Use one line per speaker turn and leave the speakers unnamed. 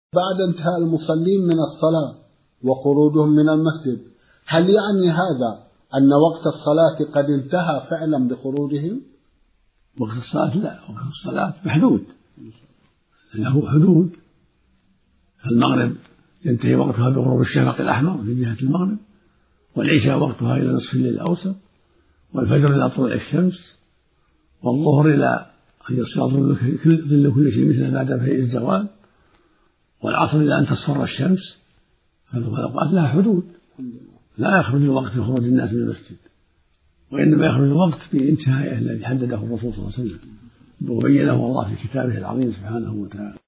بعد انتهاء المصلين من الصلاة وخروجهم من المسجد، هل يعني هذا أن وقت الصلاة قد انتهى فعلا بخروجهم؟
وقت الصلاة لا، وقت الصلاة محدود، له حدود. فالمغرب ينتهي وقتها بغروب الشفق الأحمر في جهة المغرب، والعشاء وقتها إلى نصف الليل الأوسط، والفجر إلى طلوع الشمس، والظهر إلى أن يصير ظل كل شيء مثل بعد فيء الزوال، والعصر إلى أن تصفر الشمس. فالأوقات لها حدود، لا يخرج الوقت في خروج الناس من المسجد، وإنما يخرج الوقت بانتهائه الذي حدده الرسول صلى الله عليه وسلم وبينه الله في كتابه العظيم سبحانه وتعالى.